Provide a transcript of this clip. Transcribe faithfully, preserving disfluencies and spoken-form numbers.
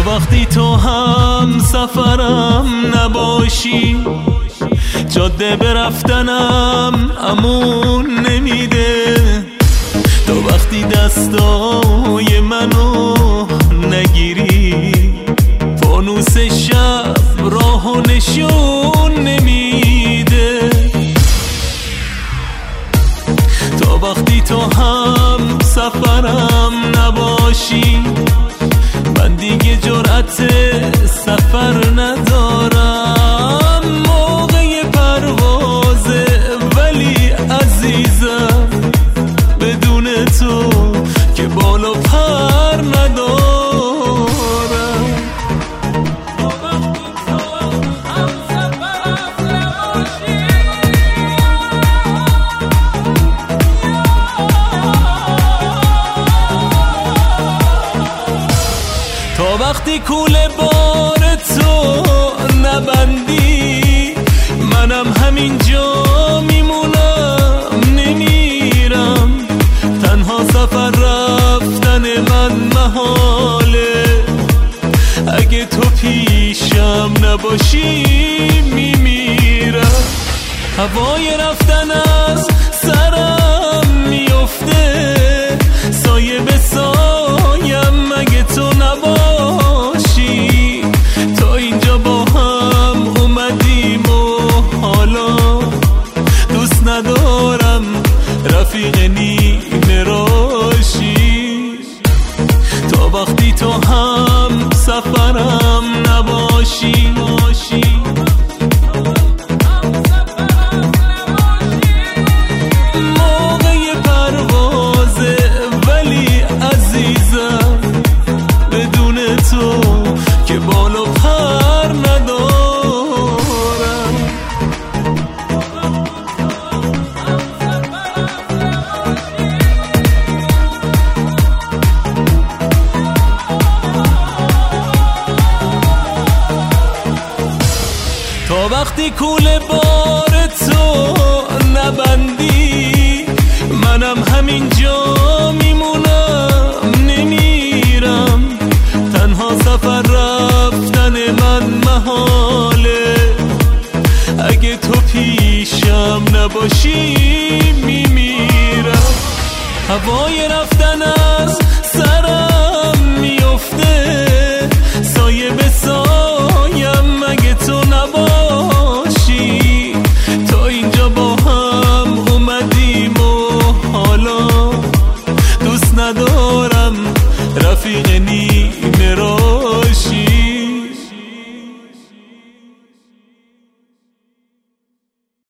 وقتی تو هم سفرم نباشی، جاده برفتنم امون نمیده. تو وقتی دستای منو نگیری، فانوس شب راهو نشون نمیده. تا وقتی تو هم سفرم نباشی، من دیگه جرأت سفر ندارم. موقع پروازه ولی عزیزم، بدون تو که بالا پر ندارم. تا وقتی کوله بار تو نبندی، منم همینجا میمونم نمیرم. تنها سفر رفتن من محاله، اگه تو پیشم نباشی میمیرم. هوای رفتن از سرم میفته، سایه به سایم اگه تو نباشی. تا اینجا با هم اومدیم و حالا دوست ندارم رفیق نیمه راشی. تا وقتی تو هم سفرم نباشی، موقع پروازه ولی عزیزم، بدون تو که بالا پر ندارم. تا وقتی کوله بار تو نبندی، منم همینجا میمونم نمیرم. تنها سفر رفتن من محاله، اگه تو پیشم نباشی میمیرم. هوای